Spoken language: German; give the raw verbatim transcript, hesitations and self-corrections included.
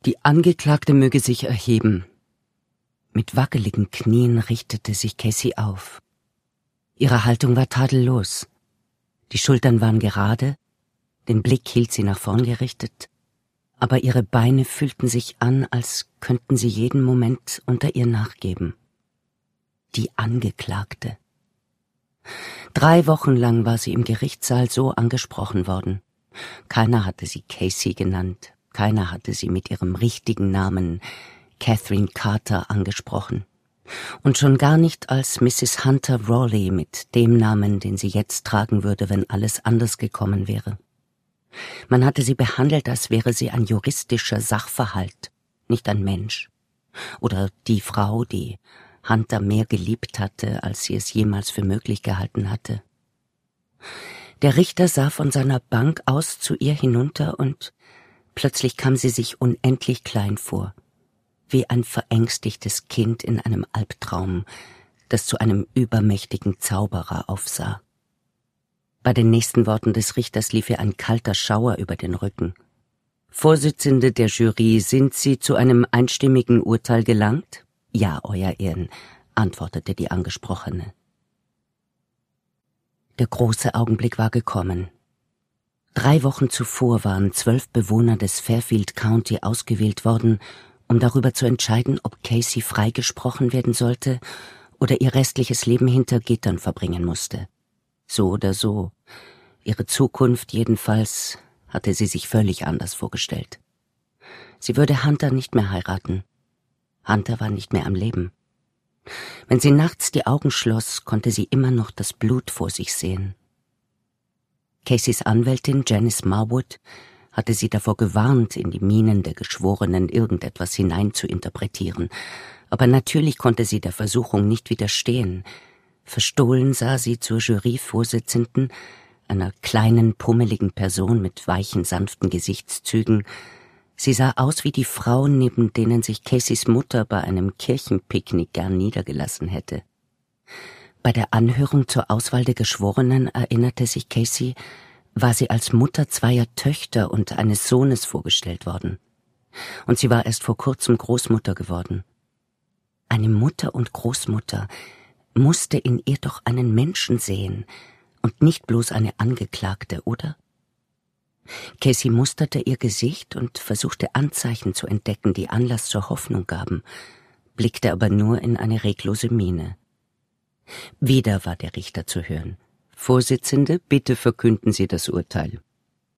Die Angeklagte möge sich erheben. Mit wackeligen Knien richtete sich Casey auf. Ihre Haltung war tadellos. Die Schultern waren gerade, den Blick hielt sie nach vorn gerichtet, aber ihre Beine fühlten sich an, als könnten sie jeden Moment unter ihr nachgeben. Die Angeklagte. Drei Wochen lang war sie im Gerichtssaal so angesprochen worden. Keiner hatte sie Casey genannt, keiner hatte sie mit ihrem richtigen Namen Catherine Carter angesprochen. Und schon gar nicht als Misses Hunter Rawley mit dem Namen, den sie jetzt tragen würde, wenn alles anders gekommen wäre. Man hatte sie behandelt, als wäre sie ein juristischer Sachverhalt, nicht ein Mensch. Oder die Frau, die Hunter mehr geliebt hatte, als sie es jemals für möglich gehalten hatte. Der Richter sah von seiner Bank aus zu ihr hinunter und plötzlich kam sie sich unendlich klein vor, wie ein verängstigtes Kind in einem Albtraum, das zu einem übermächtigen Zauberer aufsah. Bei den nächsten Worten des Richters lief ihr ein kalter Schauer über den Rücken. »Vorsitzende der Jury, sind Sie zu einem einstimmigen Urteil gelangt?« »Ja, Euer Ehren«, antwortete die Angesprochene. Der große Augenblick war gekommen. Drei Wochen zuvor waren zwölf Bewohner des Fairfield County ausgewählt worden, um darüber zu entscheiden, ob Casey freigesprochen werden sollte oder ihr restliches Leben hinter Gittern verbringen musste. So oder so. Ihre Zukunft jedenfalls hatte sie sich völlig anders vorgestellt. Sie würde Hunter nicht mehr heiraten. Hunter war nicht mehr am Leben. Wenn sie nachts die Augen schloss, konnte sie immer noch das Blut vor sich sehen. Caseys Anwältin Janice Marwood hatte sie davor gewarnt, in die Mienen der Geschworenen irgendetwas hinein zu interpretieren. Aber natürlich konnte sie der Versuchung nicht widerstehen. Verstohlen sah sie zur Juryvorsitzenden, einer kleinen, pummeligen Person mit weichen, sanften Gesichtszügen. Sie sah aus wie die Frauen, neben denen sich Caseys Mutter bei einem Kirchenpicknick gern niedergelassen hätte. Bei der Anhörung zur Auswahl der Geschworenen, erinnerte sich Casey, war sie als Mutter zweier Töchter und eines Sohnes vorgestellt worden. Und sie war erst vor kurzem Großmutter geworden. Eine Mutter und Großmutter musste in ihr doch einen Menschen sehen und nicht bloß eine Angeklagte, oder? Casey musterte ihr Gesicht und versuchte Anzeichen zu entdecken, die Anlass zur Hoffnung gaben, blickte aber nur in eine reglose Miene. Wieder war der Richter zu hören. »Vorsitzende, bitte verkünden Sie das Urteil.«